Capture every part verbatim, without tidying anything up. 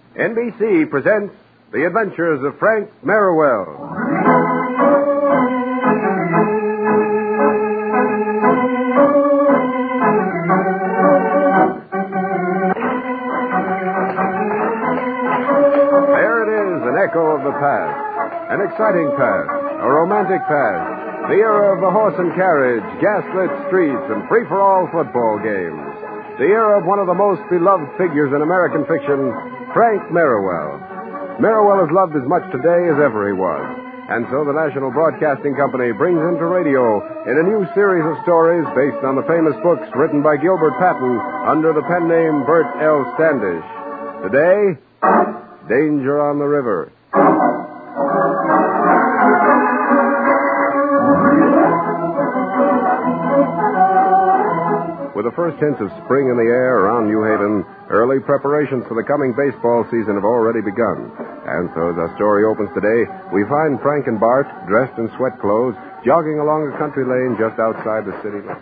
N B C presents The Adventures of Frank Merriwell. There it is, an echo of the past. An exciting past. A romantic past. The era of the horse and carriage, gaslit streets, and free-for-all football games. The era of one of the most beloved figures in American fiction, Frank Merriwell. Merriwell is loved as much today as ever he was. And so the National Broadcasting Company brings him to radio in a new series of stories based on the famous books written by Gilbert Patton under the pen name Bert L. Standish. Today, Danger on the River. With the first hints of spring in the air around New Haven, early preparations for the coming baseball season have already begun. And so as our story opens today, we find Frank and Bart, dressed in sweat clothes, jogging along a country lane just outside the city limits.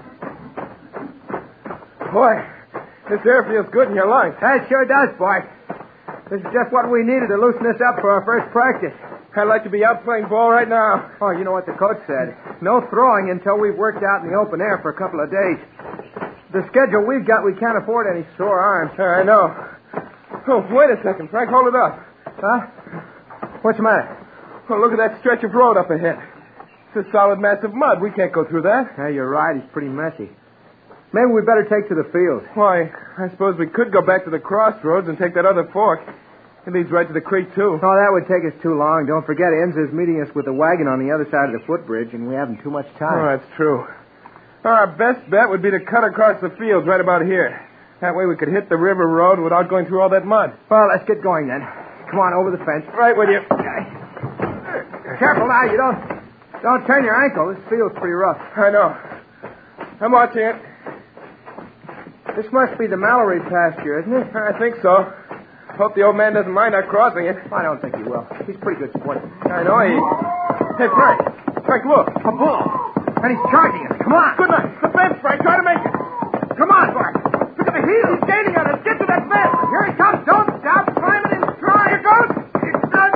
Boy, this air feels good in your lungs. That sure does, Bart. This is just what we needed to loosen us up for our first practice. I'd like to be out playing ball right now. Oh, you know what the coach said. No throwing until we've worked out in the open air for a couple of days. The schedule we've got, we can't afford any sore arms. Uh, I know. Oh, wait a second, Frank. Hold it up. Huh? What's the matter? Oh, look at that stretch of road up ahead. It's a solid mass of mud. We can't go through that. Yeah, you're right. It's pretty messy. Maybe we better take to the field. Why, I suppose we could go back to the crossroads and take that other fork. It leads right to the creek, too. Oh, that would take us too long. Don't forget, Enz is meeting us with a wagon on the other side of the footbridge, and we haven't too much time. Oh, that's true. Our best bet would be to cut across the fields right about here. That way we could hit the river road without going through all that mud. Well, let's get going then. Come on, over the fence. Right with you. Careful now, you don't don't turn your ankle. This field's pretty rough. I know. I'm watching it. This must be the Mallory pasture, isn't it? I think so. Hope the old man doesn't mind our crossing it. I don't think he will. He's a pretty good sport. I know he... Hey, Frank. Frank, look. A bull. And he's charging us. Come on. Good night. The fence, Frank. Try to make it. Come on, Bart. Look at the heel. He's gaining on us. Get to that fence. Here he comes. Don't stop. Climb it in stride. Here goes. It's done.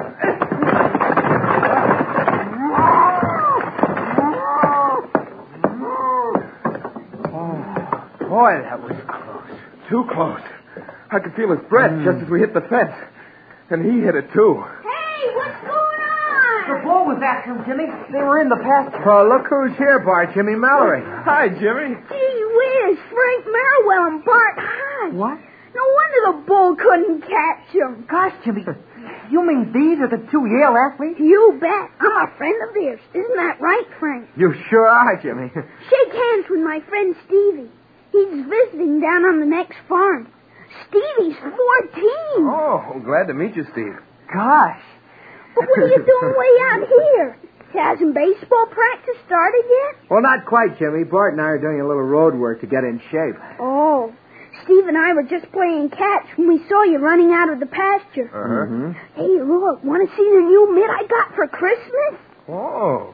Oh, boy, that was close. Too close. I could feel his breath mm. just as we hit the fence. And he hit it, too. Hey, what's going on? The bull was after him, Jimmy. They were in the pasture. Oh, look who's here, Bart. Jimmy Mallory. Hi, Jimmy. Gee whiz, Frank Merriwell and Bart Hyde. What? No wonder the bull couldn't catch him. Gosh, Jimmy, you mean these are the two Yale athletes? You bet. I'm a friend of theirs. Isn't that right, Frank? You sure are, Jimmy. Shake hands with my friend Stevie. He's visiting down on the next farm. Stevie's fourteen. Oh, glad to meet you, Steve. Gosh. But what are you doing way out here? Hasn't baseball practice started yet? Well, not quite, Jimmy. Bart and I are doing a little road work to get in shape. Oh. Steve and I were just playing catch when we saw you running out of the pasture. Uh-huh. Mm-hmm. Hey, look. Want to see the new mitt I got for Christmas? Oh.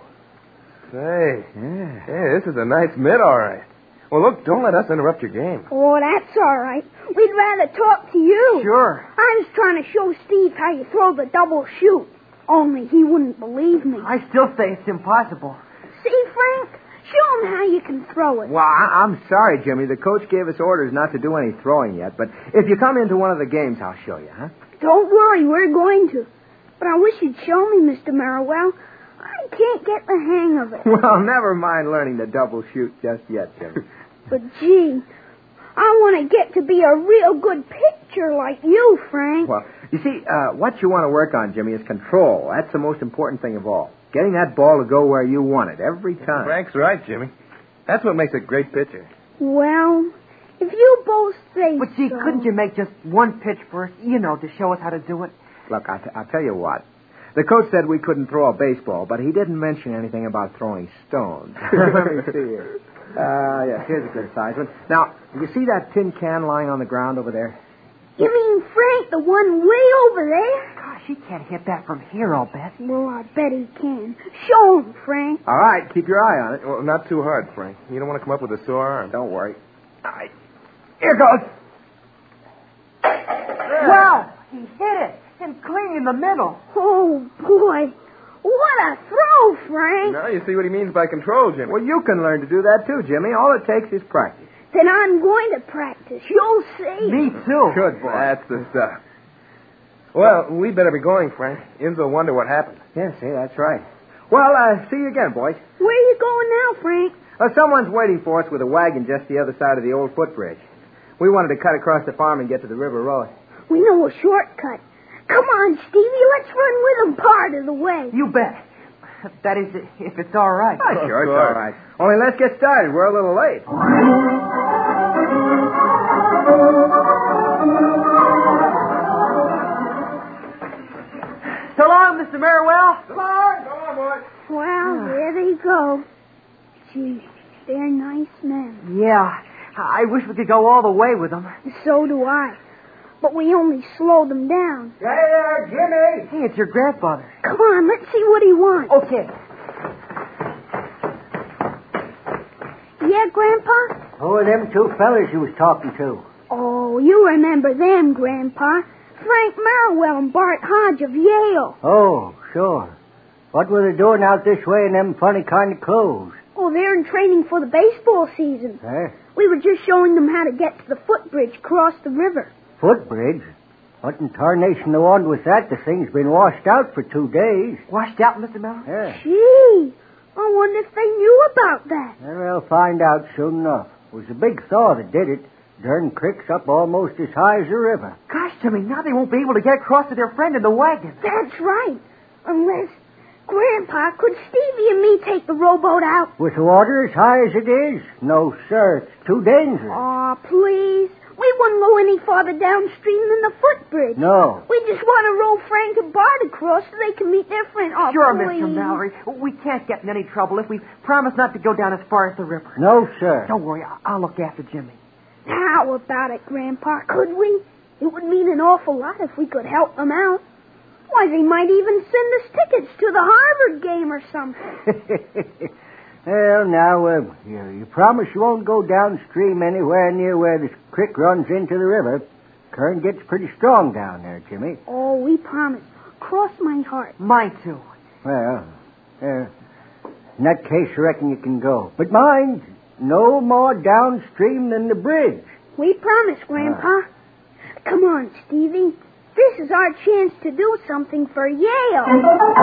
Say. Yeah. Hey, this is a nice mitt, all right. Well, look, don't let us interrupt your game. Oh, that's all right. We'd rather talk to you. Sure. I was trying to show Steve how you throw the double shoot. Only he wouldn't believe me. I still say it's impossible. See, Frank? Show him how you can throw it. Well, I- I'm sorry, Jimmy. The coach gave us orders not to do any throwing yet. But if you come into one of the games, I'll show you, huh? Don't worry, we're going to. But I wish you'd show me, Mister Merriwell. I can't get the hang of it. Well, never mind learning the double shoot just yet, Jimmy. But, gee, I want to get to be a real good pitcher like you, Frank. Well, you see, uh, what you want to work on, Jimmy, is control. That's the most important thing of all. Getting that ball to go where you want it every time. Frank's right, Jimmy. That's what makes a great pitcher. Well, if you both say But, gee, so. couldn't you make just one pitch first, you know, to show us how to do it? Look, I t- I'll tell you what. The coach said we couldn't throw a baseball, but he didn't mention anything about throwing stones. Let me see here. Uh, yeah, here's a good size one. Now, do you see that tin can lying on the ground over there? You mean Frank, the one way over there? Gosh, he can't hit that from here, I'll bet. Well, I bet he can. Show him, Frank. All right, keep your eye on it. Well, not too hard, Frank. You don't want to come up with a sore arm. Don't worry. All right. Here goes. Wow, he hit it. in the middle. Oh, boy. What a throw, Frank. Now you see what he means by control, Jimmy. Well, you can learn to do that too, Jimmy. All it takes is practice. Then I'm going to practice. You'll see. Me too. Good boy. That's the stuff. Well, we better be going, Frank. Inns will wonder what happened. Yeah, see, that's right. Well, uh, see you again, boys. Where are you going now, Frank? Uh, someone's waiting for us with a wagon just the other side of the old footbridge. We wanted to cut across the farm and get to the river road. We know a shortcut. Come on, Stevie. Let's run with them part of the way. You bet. That is, if it's all right. Ah, sure, it's course. all right. Only let's get started. We're a little late. So long, Mister Merriwell. Come on, come on, boys. Well, there they go. Gee, they're nice men. Yeah. I wish we could go all the way with them. So do I. But we only slow them down. Hey there, Jimmy. Hey, it's your grandfather. Come on, let's see what he wants. Okay. Yeah, Grandpa? Who are them two fellas you was talking to? Oh, you remember them, Grandpa. Frank Marwell and Bart Hodge of Yale. Oh, sure. What were they doing out this way in them funny kind of clothes? Oh, they're in training for the baseball season. Eh? We were just showing them how to get to the footbridge across the river. Footbridge? What in tarnation the one was that? The thing's been washed out for two days. Washed out, Mister Merriwell? Yeah. Gee, I wonder if they knew about that. Well, they'll find out soon enough. It was a big thaw that did it. Dern Creek's up almost as high as the river. Gosh, Jimmy, now they won't be able to get across to their friend in the wagon. That's right. Unless, Grandpa, could Stevie and me take the rowboat out? With the water as high as it is? No, sir. It's too dangerous. Aw, please. We wouldn't go any farther downstream than the footbridge. No. We just want to row Frank and Bart across so they can meet their friend. Oh, Sure, please. Mister Mallory. We can't get in any trouble if we promise not to go down as far as the river. No, sir. Don't worry, I- I'll look after Jimmy. How about it, Grandpa? Could we? It would mean an awful lot if we could help them out. Why, they might even send us tickets to the Harvard game or something. Well, now, uh, you, you promise you won't go downstream anywhere near where the creek runs into the river. Current gets pretty strong down there, Jimmy. Oh, we promise. Cross my heart. Mine, too. Well, uh, in that case, I reckon you can go. But mind, no more downstream than the bridge. We promise, Grandpa. Come on, Stevie. This is our chance to do something for Yale.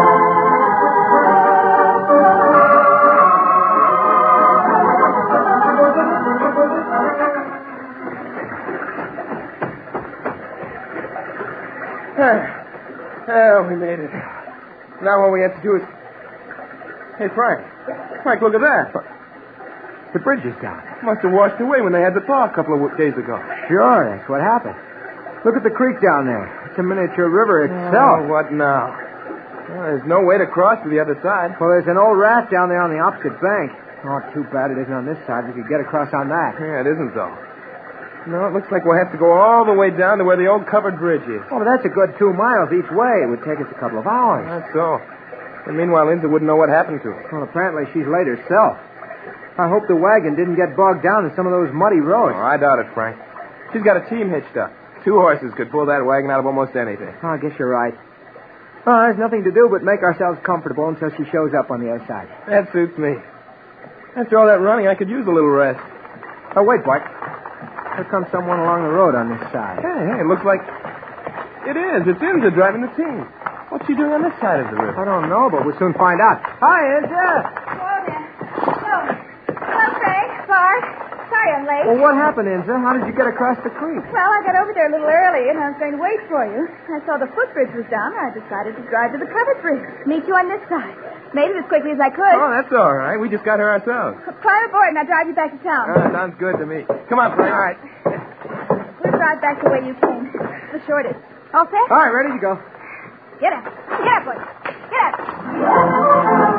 Oh, we made it. Now all we have to do is... Hey, Frank. Frank, look at that. The bridge is down. Must have washed away when they had the thaw a couple of days ago. Sure, that's what happened. Look at the creek down there. It's a miniature river itself. Oh, what now? Well, there's no way to cross to the other side. Well, there's an old raft down there on the opposite bank. Oh, too bad it isn't on this side. We could get across on that. Yeah, it isn't, though. No, it looks like we'll have to go all the way down to where the old covered bridge is. Oh, but that's a good two miles each way. It would take us a couple of hours. That's so. And meanwhile, Linda wouldn't know what happened to her. Well, apparently she's late herself. I hope the wagon didn't get bogged down in some of those muddy roads. Oh, I doubt it, Frank. She's got a team hitched up. Two horses could pull that wagon out of almost anything. Oh, I guess you're right. Oh, there's nothing to do but make ourselves comfortable until she shows up on the other side. That suits me. After all that running, I could use a little rest. Oh, wait, Bart. Here comes someone along the road on this side. Hey, hey, it looks like... It is. It's Inza driving the team. What's she doing on this side of the river? I don't know, but we'll soon find out. Hi, Inza. Hello there. Hello. Hello, Frank. Bart. Sorry I'm late. Well, what happened, Inza? How did you get across the creek? Well, I got over there a little early, and I was going to wait for you. I saw the footbridge was down, and I decided to drive to the covered bridge. Meet you on this side. Made it as quickly as I could. Oh, that's all right. We just got her ourselves. Climb aboard, and I'll drive you back to town. Oh, sounds good to me. Come on, Frank. All right. We'll drive back the way you came. The shortest. All set? All right, ready to go. Get up. Get up, boy. Get up.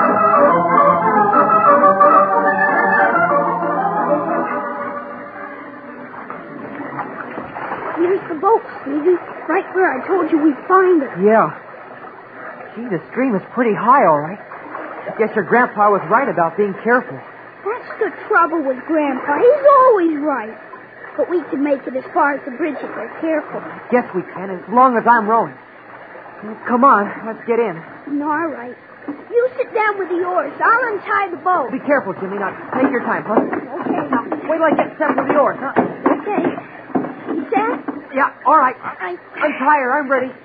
Here's the boat, Stevie. Right where I told you we'd find her. Yeah. Gee, the stream is pretty high, all right. Guess your grandpa was right about being careful. That's the trouble with Grandpa. He's always right. But we can make it as far as the bridge if we're careful. Guess we can, as long as I'm rowing. Come on, let's get in. All right. You sit down with the oars. I'll untie the boat. Be careful, Jimmy. Now, take your time, huh? Okay. Now, wait till I get set with the oars, huh? Okay. You set? Yeah, all right. I... Untie her. I'm ready.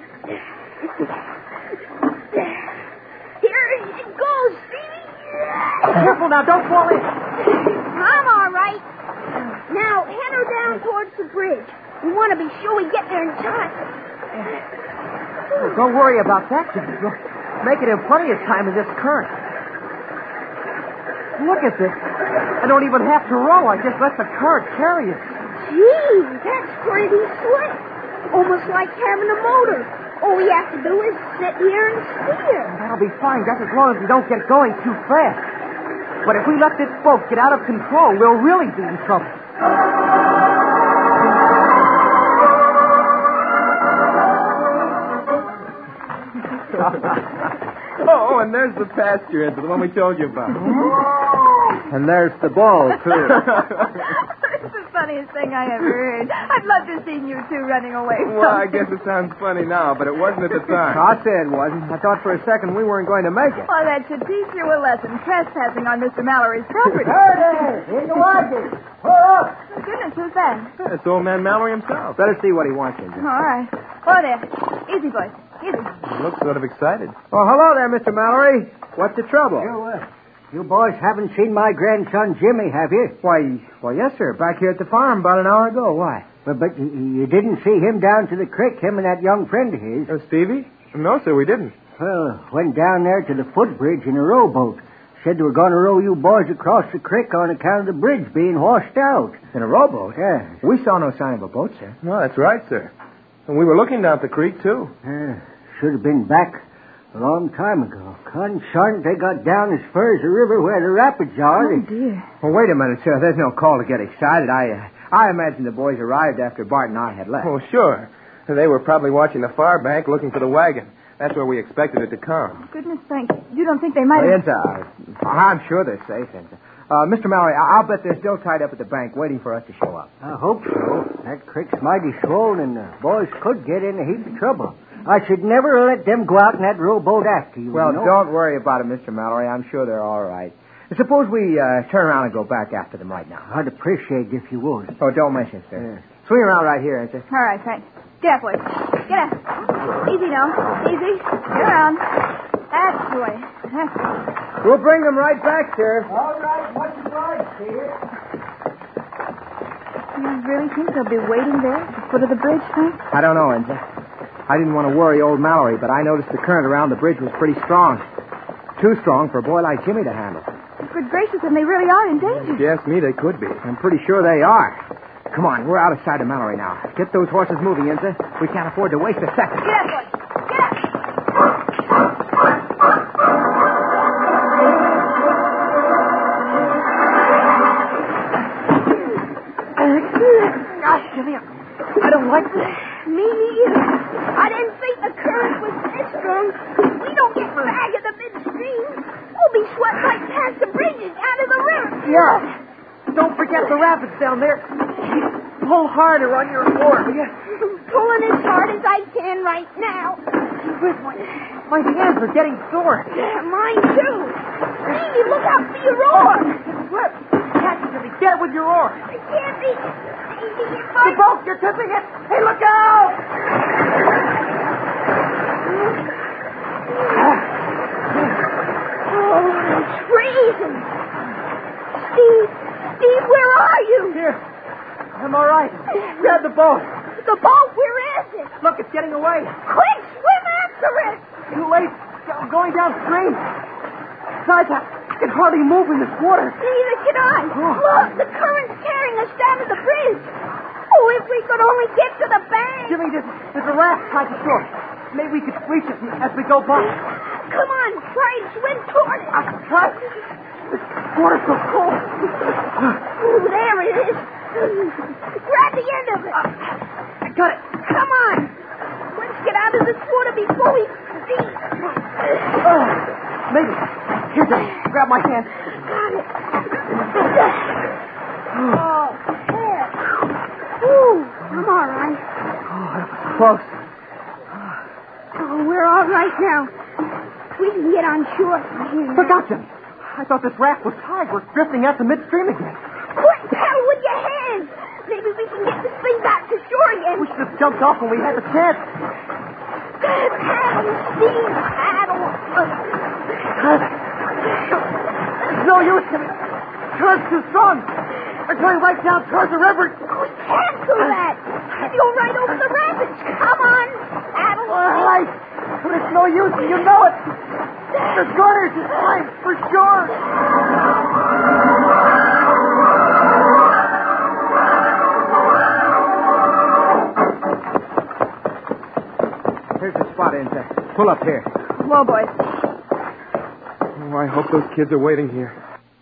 Here it goes, Stevie. Careful now. Don't fall in. I'm all right. Now, head her down towards the bridge. We want to be sure we get there in time. Oh, don't worry about that, Jimmy. We'll make it in plenty of time in this current. Look at this. I don't even have to row. I just let the current carry us. Gee, that's pretty slick. Almost like having a motor. All we have to do is sit here and steer. That'll be fine, just as long as we don't get going too fast. But if we let this boat get out of control, we'll really be in trouble. Oh, and there's the pasture into the one we told you about. And there's the ball, too. It's the funniest thing I ever heard. I'd love to see you two running away. Well, I guess it sounds funny now, but it wasn't at the time. I said it wasn't. I thought for a second we weren't going to make it. Well, that should teach you a lesson. Trespassing on Mister Mallory's property. There it is. In the water. Pull up. Goodness, who's that? That's old man Mallory himself. Better see what he wants, Injun. All right. Oh, there. Easy, boys. Easy. He looks sort of excited. Oh, hello there, Mister Mallory. What's the trouble? You, uh, you boys haven't seen my grandson Jimmy, have you? Why, well, yes, sir. Back here at the farm about an hour ago. Why? But, but you, you didn't see him down to the creek, him and that young friend of his. Oh, Stevie? No, sir, we didn't. Well, went down there to the footbridge in a rowboat. Said they were going to row you boys across the creek on account of the bridge being washed out. In a rowboat? Yeah. We saw no sign of a boat, sir. No, that's right, sir. And we were looking down at the creek, too. Uh, should have been back a long time ago. Consarn, they got down as far as the river where the rapids are. Oh, They- dear. Well, wait a minute, sir. There's no call to get excited. I uh, I imagine the boys arrived after Bart and I had left. Oh, sure. They were probably watching the far bank looking for the wagon. That's where we expected it to come. Goodness thank you. You don't think they might Well, have... Inza, uh, I'm sure they're safe, Inza. Uh, Mister Mallory, I- I'll bet they're still tied up at the bank waiting for us to show up. I hope so. That creek's mighty swollen, and the boys could get in a heap of trouble. I should never let them go out in that rowboat after you. Well, you know? don't worry about it, Mister Mallory. I'm sure they're all right. Suppose we uh, turn around and go back after them right now. I'd appreciate it if you would. Oh, don't mention it, sir. Swing around right here, Inza. All right, thanks. Get up, boys. Get up. Easy now. Easy. Get around. That's the way. That's the way. We'll bring them right back, sir. All right, much obliged, Peter. You really think they'll be waiting there at the foot of the bridge, Frank? I don't know, Inza. I didn't want to worry old Mallory, but I noticed the current around the bridge was pretty strong. Too strong for a boy like Jimmy to handle. Good gracious, and they really are in danger. If you ask me, they could be. I'm pretty sure they are. Come on, we're out of sight of Mallory now. Get those horses moving, Inza. We can't afford to waste a second. Get up, boys. Get up. Gosh, Jimmy, I don't like this. Me neither. I didn't think the current was this strong. We don't get back in the midstream. We'll be swept right past the bridges out of the river. Yeah. Don't forget the rapids down there. Pull harder on your oar. I'm pulling as hard as I can right now. My hands are getting sore. Yeah, mine too. Stevie, look out for your oar. Slip. Catch it, Jimmy. Get it with your oar. I can't be. Stevie, if The I... boat, you're tipping it. Hey, look out! Oh, it's freezing. Steve, Steve, where are you? Here. I'm all right. Grab the boat. The boat, where is it? Look, it's getting away. Quick, swim after it. Too late. I'm going downstream. Besides, I can hardly move in this water. Neither can I. Look, the current's carrying us down to the bridge. Oh, if we could only get to the bank. Jimmy, there's, there's a raft tied to shore. Maybe we could reach it as we go by. Come on, try and swim toward it. I'll try. This water's so cold. Oh, there it is. Grab the end of it. I got it. Come on. Let's get out of this water before we sink. Oh, maybe. Here, Jimmy. Grab my hand. Got it. Oh, there. Ooh, I'm all right. Oh, that was close. Oh, where are right now. We can get on shore from here. Look out, Jimmy. I thought this raft was tied. We're drifting out to midstream again. Quick, paddle with your hands. Maybe we can get this thing back to shore again. We should have jumped off when we had the chance. Paddle, Steve, paddle. It's no use, Jimmy. Current's too strong. We're going right down towards the river. We can't do that. If you're right over the rapids. Come on, paddle. All right. But it's no use, and you know it. The gunners is mine, for sure. Here's the spot, Inza. Pull up here. Whoa, boys. Oh, I hope those kids are waiting here.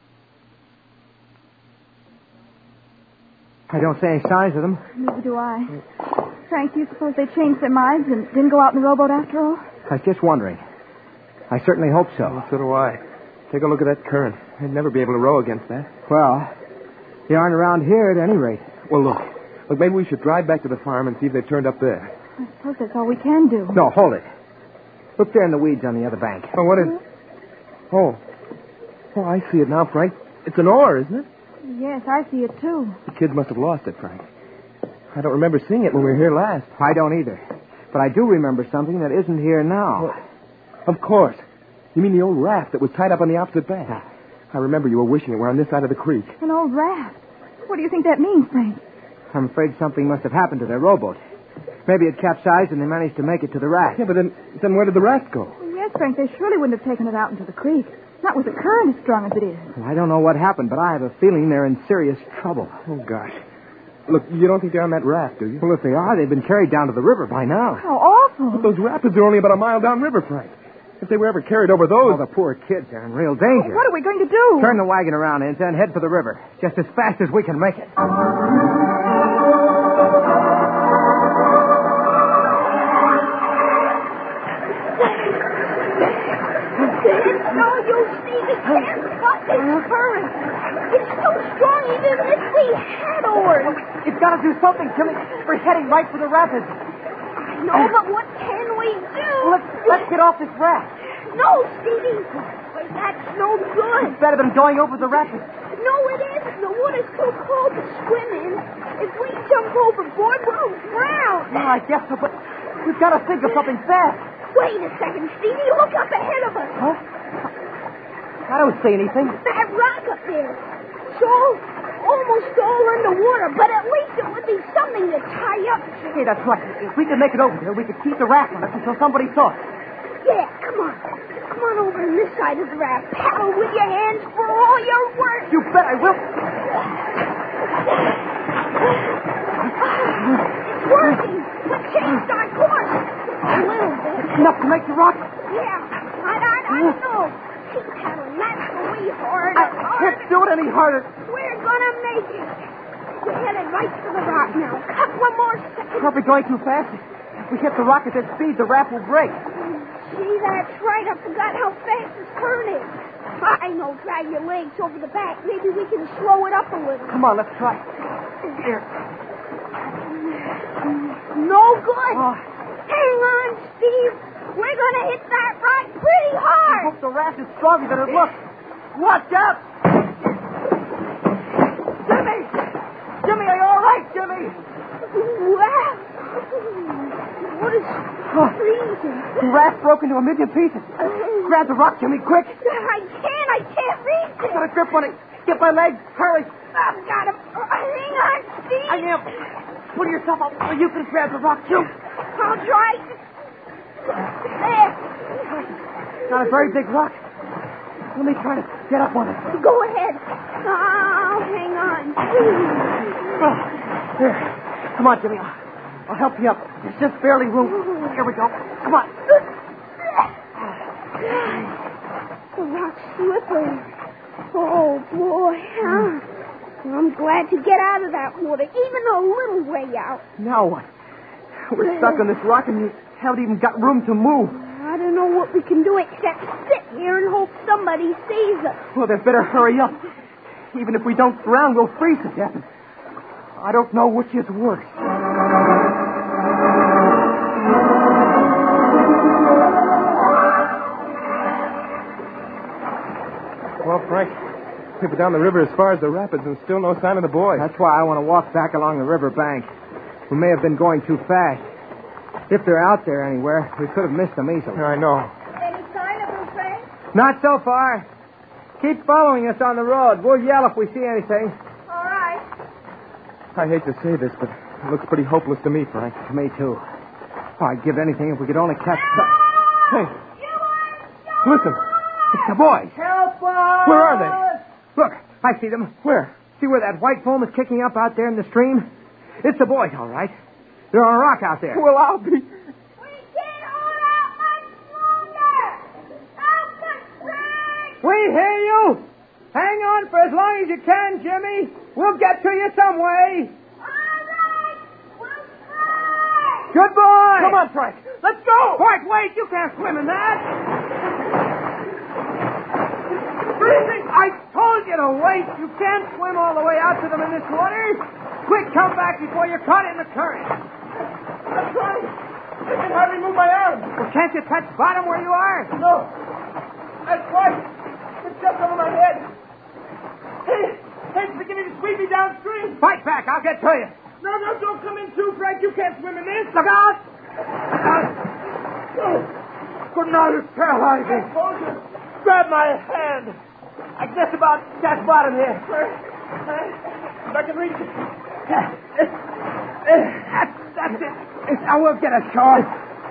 I don't see any signs of them. Neither do I. Frank, do you suppose they changed their minds and didn't go out in the rowboat after all? I was just wondering. I certainly hope so. Well, so do I. Take a look at that current. I'd never be able to row against that. Well, they aren't around here at any rate. Well, look. Look, maybe we should drive back to the farm and see if they've turned up there. I suppose that's all we can do. No, hold it. Look there in the weeds on the other bank. Oh, what is... Oh. Oh, I see it now, Frank. It's an oar, isn't it? Yes, I see it, too. The kids must have lost it, Frank. I don't remember seeing it when we were here last. I don't either. But I do remember something that isn't here now. Well, of course. You mean the old raft that was tied up on the opposite bank? I remember you were wishing it were on this side of the creek. An old raft. What do you think that means, Frank? I'm afraid something must have happened to their rowboat. Maybe it capsized and they managed to make it to the raft. Yeah, but then, then where did the raft go? Well, yes, Frank, they surely wouldn't have taken it out into the creek. Not with the current as strong as it is. Well, I don't know what happened, but I have a feeling they're in serious trouble. Oh, gosh. Look, you don't think they're on that raft, do you? Well, if they are, they've been carried down to the river by now. How awful. But those rapids are only about a mile downriver, Frank. If they were ever carried over those... Oh, the poor kids are in real danger. What are we going to do? Turn the wagon around, Inza, and head for the river. Just as fast as we can make it. It's no use, Steve. It can't stop this current. It's too strong even if we had oars. You've got to do something, Jimmy. We're heading right for the rapids. I know, but what can we do? Let's, let's get off this raft. No, Stevie. That's no good. It's better than going over the rapids. No, it isn't. The water's too cold to swim in. If we jump overboard, we'll drown. Yeah, I guess so, but we've got to think of something fast. Wait a second, Stevie. Look up ahead of us. Huh? I don't see anything. That rock up there. So, almost all underwater, but at least it would be something to tie up to. Hey, that's right. If we could make it over there, we could keep the raft on us until somebody saw us. Yeah, come on. Come on over to this side of the raft. Paddle with your hands for all you're worth. You bet I will. It's working. We changed our course. A little bit. Enough to make the rock. Yeah, I, I, I know. Keep paddling. That's the way hard. I can't do it any harder. We're gonna make it. We're headed right for the rock now. Couple more seconds. Are we going too fast? If we hit the rock at that speed, the raft will break. Gee, that's right. I forgot how fast this current is. I know. Drag your legs over the back. Maybe we can slow it up a little. Come on, let's try. Here. No good. Oh. Hang on, Steve. We're going to hit that rock pretty I hard. hope the raft is stronger than it looks. Watch out! Jimmy! Jimmy, are you all right, Jimmy? Wow. What is freezing? The raft broke into a million pieces. Grab the rock, Jimmy, quick. I can't. I can't reach it. Got a grip on it. Get my leg. Hurry. I've got him. Hang on, Steve. I am. Pull yourself up so you can grab the rock, too. I'll try. There. Not a very big rock. Let me try to get up on it. Go ahead. I'll hang on. Oh, here. Come on, Jimmy. I'll, I'll help you up. There's just barely room. Here we go. Come on. The rock's slippery. Oh, boy. Huh? I'm glad to get out of that water, even a little way out. Now what? We're stuck on this rock and we haven't even got room to move. I don't know what we can do except sit here and hope somebody sees us. Well, they better hurry up. Even if we don't drown, we'll freeze to death. I don't know which is worse. Frank, we've been down the river as far as the rapids and still no sign of the boys. That's why I want to walk back along the river bank. We may have been going too fast. If they're out there anywhere, we could have missed them easily. I know. Any sign of them, Frank? Not so far. Keep following us on the road. We'll yell if we see anything. All right. I hate to say this, but it looks pretty hopeless to me, Frank. To me, too. Oh, I'd give anything if we could only catch... Hey, listen. It's the boys. Help us! Where are they? Look, I see them. Where? See where that white foam is kicking up out there in the stream? It's the boys, all right. They're on a rock out there. Well, I'll be... We can't hold out much longer. Help us, Frank. We hear you. Hang on for as long as you can, Jimmy. We'll get to you some way. All right. We'll try. Good boy. Come on, Frank. Let's go. Wait, wait. You can't swim in that. Freezing. I told you to wait. You can't swim all the way out to them in this water. Quick, come back before you're caught in the current. I'm trying. I can hardly move my arms. Well, can't you touch bottom where you are? No. That's right. It's just over my head. Hey, hey, it's beginning to squeeze me downstream. Fight back. I'll get to you. No, no, don't come in too, Frank. You can't swim in this. Look out. Look out. Oh, Good night. It's paralyzing. Soldier, grab my hand. I just about got bottom here. If I can reach it. That's, that's it. Now we'll get ashore.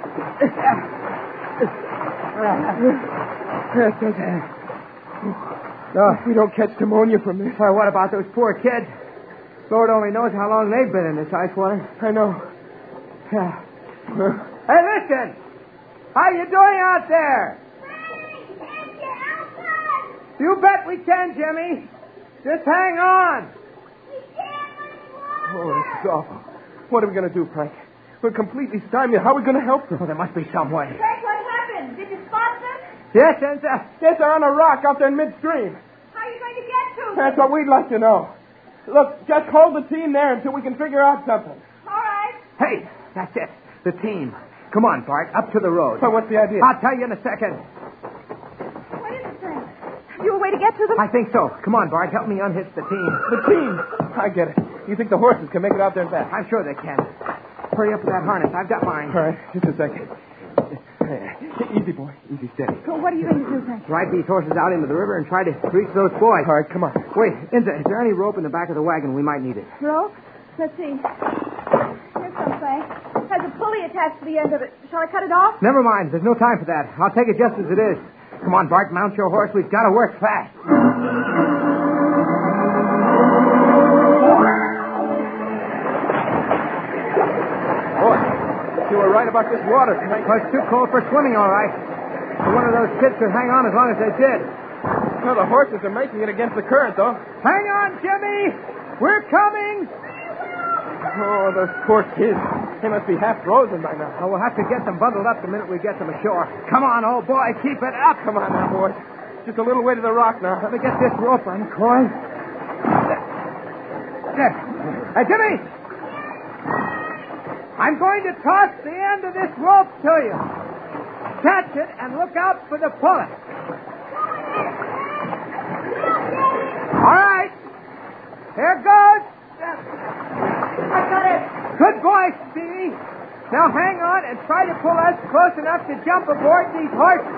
No, if we don't catch pneumonia from this. Well, what about those poor kids? Lord only knows how long they've been in this ice water. I know. Yeah. Hey, listen. How you doing out there? Frank, can't you help us? You bet we can, Jimmy. Just hang on. We can't much longer. Oh, this is awful. What are we going to do, Frank? We're completely stymied. How are we going to help them? Oh, there must be some way. Frank, what happened? Did you spot them? Yes, Enza. Yes, they're on a rock out there in midstream. How are you going to get to them? That's what we'd like to know. Look, just hold the team there until we can figure out something. All right. Hey, that's it. The team. Come on, Bart. Up to the road. So what's the idea? I'll tell you in a second. What is it, Frank? Have you a way to get to them? I think so. Come on, Bart. Help me unhitch the team. The team. I get it. You think the horses can make it out there and back? I'm sure they can. Hurry up with that harness. I've got mine. All right, just a second. Easy, boy. Easy, steady. So what are you going to do, Frank? Ride these horses out into the river and try to reach those boys. All right, come on. Wait, Enza, is there any rope in the back of the wagon? We might need it. Rope? Let's see. Here's some, Frank. Has a pulley attached to the end of it. Shall I cut it off? Never mind. There's no time for that. I'll take it just as it is. Come on, Bart. Mount your horse. We've got to work fast. Boy, you were right about this water, Frank. Well, it's too cold for swimming, all right. But one of those kids could hang on as long as they did. Well, the horses are making it against the current, though. Hang on, Jimmy! We're coming! Oh, those poor kids. They must be half frozen by now. Oh, we'll have to get them bundled up the minute we get them ashore. Come on, old boy. Keep it up. Come on now, boys. Just a little way to the rock now. Let me get this rope uncoiled. There. Hey, Jimmy! I'm going to toss the end of this rope to you. Catch it and look out for the pulley. All right. Here goes. I got it. Good boy, Stevie. Now hang on and try to pull us close enough to jump aboard these horses.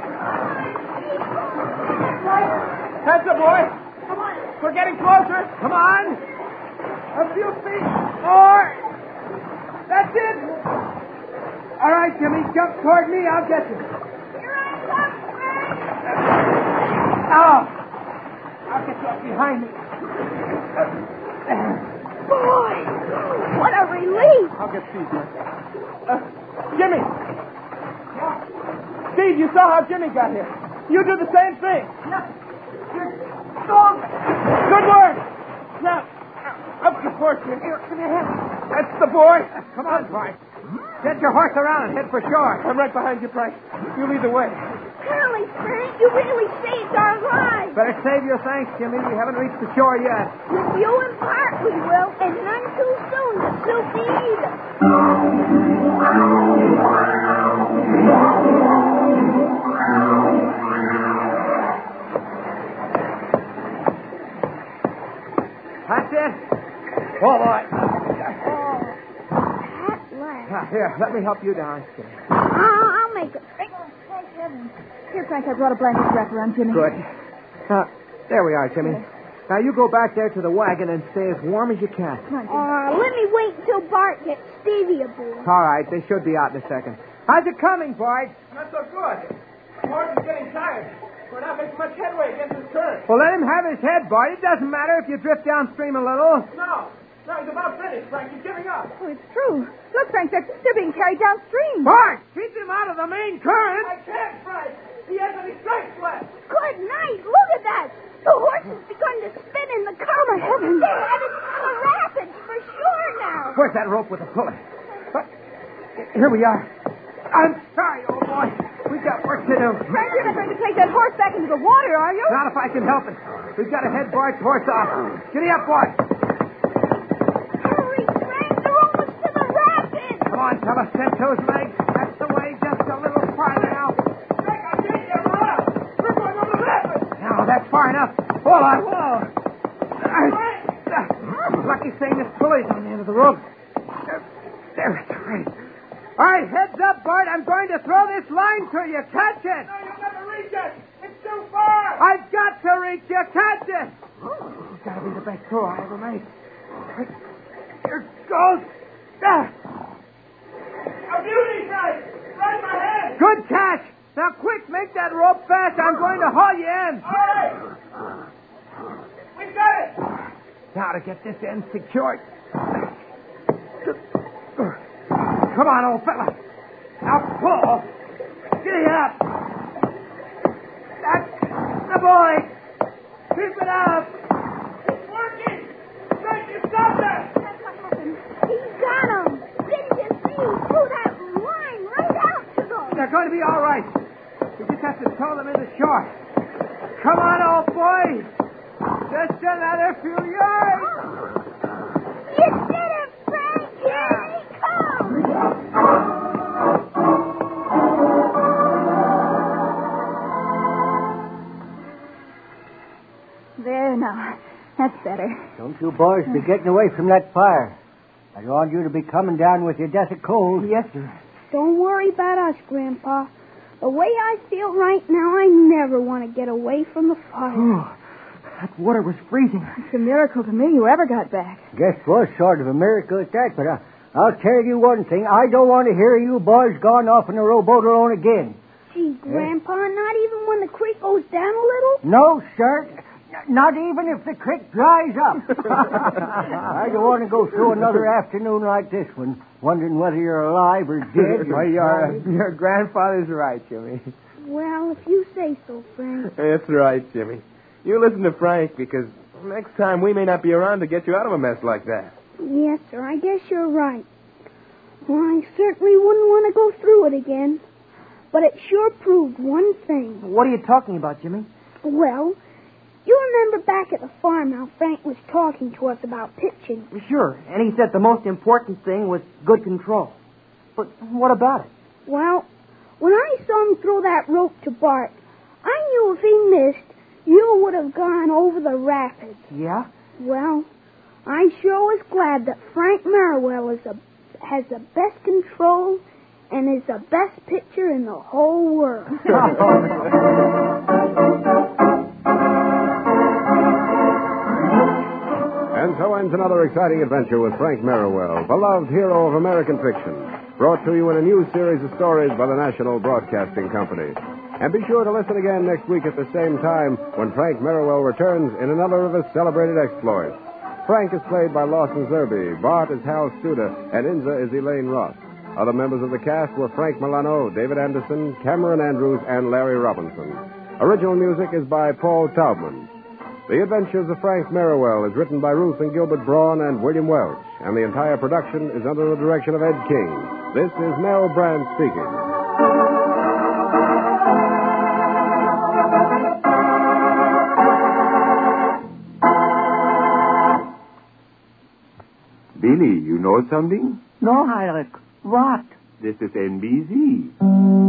That's it, boy. Come on. We're getting closer. Come on. A few feet more. That's it. All right, Jimmy, jump toward me. I'll get you. Here I come, Frank. Oh. I'll get you up behind me. Boy, what a relief. I'll get Steve, man. Uh, Jimmy. Steve, you saw how Jimmy got here. You do the same thing. Good work. Now, up the horse here. Give me a hand. That's the boy. Come on, Frank. Get your horse around and head for shore. I'm right behind you, Frank. You lead the way. Golly, Frank, you really saved our lives. Better save your thanks, Jimmy. We haven't reached the shore yet. With you in part, we will, and none too soon to suit me either. let me help you down, Jimmy. I'll, I'll make it. Thank heavens. Here, Frank, I brought a blanket to wrap around Jimmy. Good. Now, there we are, Jimmy. Now, you go back there to the wagon and stay as warm as you can. Come on, Jimmy. Uh, let me wait until Bart gets Stevie aboard. All right, they should be out in a second. How's it coming, Bart? Not so good. Bart is getting tired. We're not making much headway against this current. Well, let him have his head, Bart. It doesn't matter if you drift downstream a little. No. No, he's about finished, Frank. He's giving up. Oh, it's true. Look, Frank, they're, they're being carried downstream. Bart, keep him out of the main current. I can't, Frank. He hasn't any strength left. Good night. Look at that. The horse has begun to spin in the current. heavens. They're headed for the rapids for sure now. Where's that rope with the pulley? What? Here we are. I'm sorry, old boy. We've got work to do. Frank, you're not going to take that horse back into the water, are you? Not if I can help it. We've got to head Bart's horse off. Giddy up, Bart. Hurry, Frank. They're almost to the rapids. Come on, fella. Step those legs. That's the way. Just a little farther now. Frank, I can't get him around. We're going over the rapids. Now, that's far enough. Hold on. Whoa. Lucky thing this pulley's on the end of the rope. There, it's right. All right, heads up, Bart. I'm going to throw this line to you. Catch it. No, you'll never reach it. It's too far. I've got to reach you. Catch it. Oh, that'll be the best throw I ever made. Here goes. Ah. A beauty, Frank. Right in my hand. Good catch. Now, quick, make that rope fast. I'm going to haul you in. All right. We've got it. Now to get this end secured. Come on, old fella. Now pull. Giddy up. That's the boy. Keep it up. It's working. Frank, you stop that. That's what happened. He's got them. Didn't you see? He threw that line right out to them. They're going to be all right. We just have to tow them in the shore. Come on, old boy. Just another few yards. You did it, Frank. Here he comes. There now. That's better. Don't you boys be getting away from that fire. I don't want you to be coming down with your death of cold. Yes, sir. Don't worry about us, Grandpa. The way I feel right now, I never want to get away from the fire. Oh, that water was freezing. It's a miracle to me you ever got back. Guess was sort of a miracle at that, but I, I'll tell you one thing. I don't want to hear you boys gone off in a rowboat alone again. Gee, Grandpa, not even when the creek goes down a little? No, sir. N- Not even if the creek dries up. I don't want to go through another afternoon like this one, wondering whether you're alive or dead. Well, your, your grandfather's right, Jimmy. Well, if you say so, Frank. That's right, Jimmy. You listen to Frank, because next time we may not be around to get you out of a mess like that. Yes, sir, I guess you're right. Well, I certainly wouldn't want to go through it again. But it sure proved one thing. What are you talking about, Jimmy? Well, you remember back at the farm how Frank was talking to us about pitching. Sure, and he said the most important thing was good control. But what about it? Well, when I saw him throw that rope to Bart, I knew if he missed, you would have gone over the rapids. Yeah? Well, I sure was glad that Frank Merriwell is a, has the best control and is the best pitcher in the whole world. And so ends another exciting adventure with Frank Merriwell, beloved hero of American fiction, brought to you in a new series of stories by the National Broadcasting Company. And be sure to listen again next week at the same time when Frank Merriwell returns in another of his celebrated exploits. Frank is played by Lawson Zerbe, Bart is Hal Studer, and Inza is Elaine Ross. Other members of the cast were Frank Milano, David Anderson, Cameron Andrews, and Larry Robinson. Original music is by Paul Taubman. The Adventures of Frank Merriwell is written by Ruth and Gilbert Braun and William Welch, and the entire production is under the direction of Ed King. This is Mel Brandt speaking. Billy, you know something? No, Heinrich. What? This is N B C.